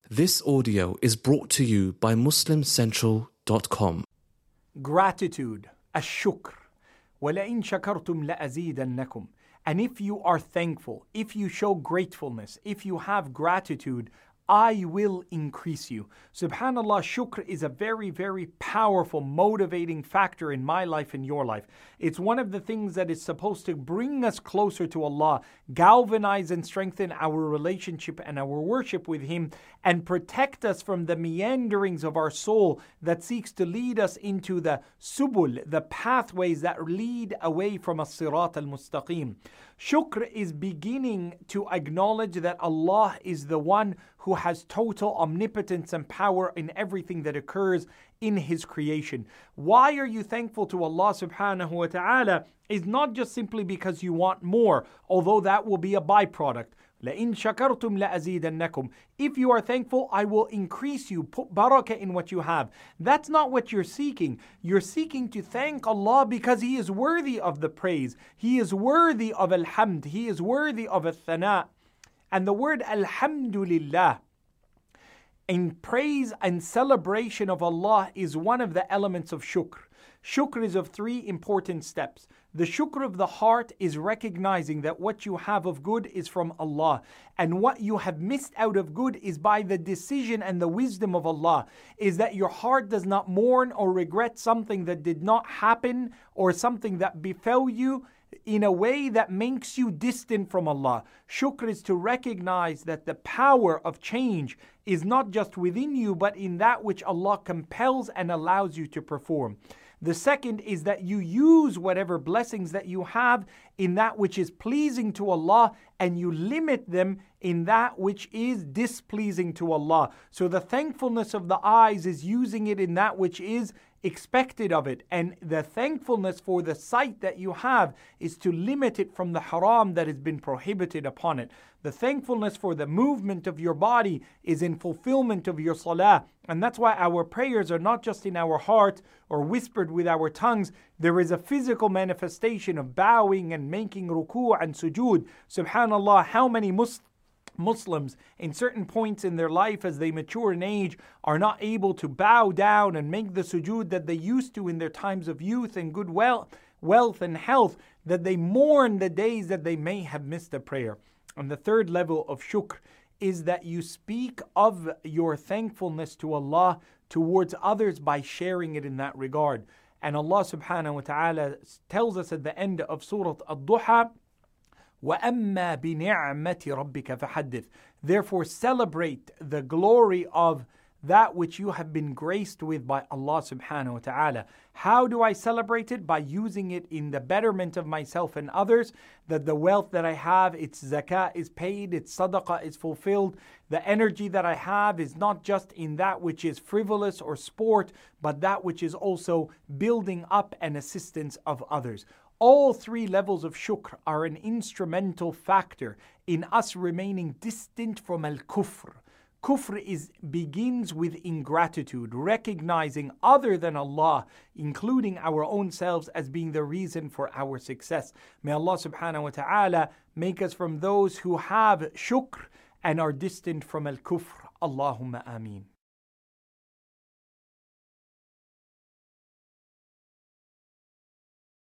This audio is brought to you by MuslimCentral.com. Gratitude, ash-shukr. وَلَئِن شَكَرْتُمْ لَأَزِيدَنَّكُمْ. And if you are thankful, if you show gratefulness, if you have gratitude, I will increase you. Subhanallah, shukr is a very, very powerful, motivating factor in my life and your life. It's one of the things that is supposed to bring us closer to Allah, galvanize and strengthen our relationship and our worship with Him, and protect us from the meanderings of our soul that seeks to lead us into the subul, the pathways that lead away from as-sirat al-mustaqim. Shukr is beginning to acknowledge that Allah is the one who has total omnipotence and power in everything that occurs in His creation. Why are you thankful to Allah subhanahu wa ta'ala is not just simply because you want more, although that will be a byproduct. لَإِن شَكَرْتُمْ لَأَزِيدَنَّكُمْ. If you are thankful, I will increase you, put barakah in what you have. That's not what you're seeking. You're seeking to thank Allah because He is worthy of the praise. He is worthy of alhamd. He is worthy of al-thana. And the word alhamdulillah, in praise and celebration of Allah, is one of the elements of shukr. Shukr is of three important steps. The shukr of the heart is recognizing that what you have of good is from Allah, and what you have missed out of good is by the decision and the wisdom of Allah, is that your heart does not mourn or regret something that did not happen or something that befell you in a way that makes you distant from Allah. Shukr is to recognize that the power of change is not just within you, but in that which Allah compels and allows you to perform. The second is that you use whatever blessings that you have in that which is pleasing to Allah, and you limit them in that which is displeasing to Allah. So the thankfulness of the eyes is using it in that which is expected of it, and the thankfulness for the sight that you have is to limit it from the haram that has been prohibited upon it. The thankfulness for the movement of your body is in fulfillment of your salah, and that's why our prayers are not just in our heart or whispered with our tongues. There is a physical manifestation of bowing and making ruku' and sujood. Subhanallah, how many Muslims in certain points in their life as they mature in age are not able to bow down and make the sujood that they used to in their times of youth and good wealth and health, that they mourn the days that they may have missed a prayer. And the third level of shukr is that you speak of your thankfulness to Allah towards others by sharing it in that regard. And Allah subhanahu wa ta'ala tells us at the end of Surah Ad-Duha, وَأَمَّا بِنِعْمَةِ رَبِّكَ فَحَدِّثْ. Therefore celebrate the glory of that which you have been graced with by Allah subhanahu wa ta'ala. How do I celebrate it? By using it in the betterment of myself and others, that the wealth that I have, its zakah is paid, its sadaqah is fulfilled. The energy that I have is not just in that which is frivolous or sport, but that which is also building up and assistance of others. All three levels of shukr are an instrumental factor in us remaining distant from al-kufr. Kufr begins with ingratitude, recognizing other than Allah, including our own selves, as being the reason for our success. May Allah subhanahu wa ta'ala make us from those who have shukr and are distant from al-kufr. Allahumma ameen.